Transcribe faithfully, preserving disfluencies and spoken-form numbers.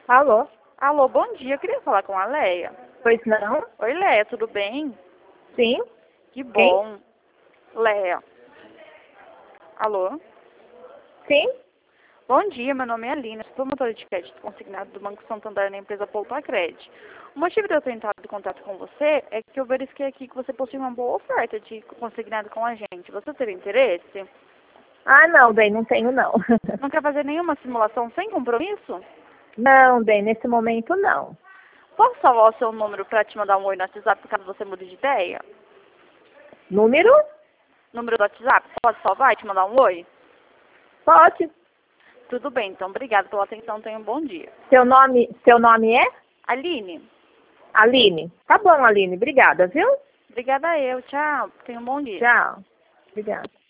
Alô? Alô, bom dia. Eu queria falar com a Leia. Pois não? Oi, Leia, tudo bem? Sim? Que Quem? bom. Leia. Alô? Sim? Bom dia, meu nome é Aline, sou promotora de crédito consignado do Banco Santander na empresa Poupa-Cred. O motivo de eu ter entrado em contato com você é que eu verifiquei aqui que você possui uma boa oferta de consignado com a gente. Você teria interesse? Ah, não, bem, não tenho não. Não quer fazer nenhuma simulação sem compromisso? Não, bem, nesse momento não. Posso salvar o seu número para te mandar um oi no WhatsApp caso você mude de ideia? Número? Número do WhatsApp? Pode salvar e te mandar um oi? Pode. Tudo bem, então obrigada pela atenção, tenha um bom dia. Seu nome, seu nome é? Aline, Aline. Tá bom, Aline, obrigada, viu? obrigada eu, tchau, tenha um bom dia. Tchau. Obrigada.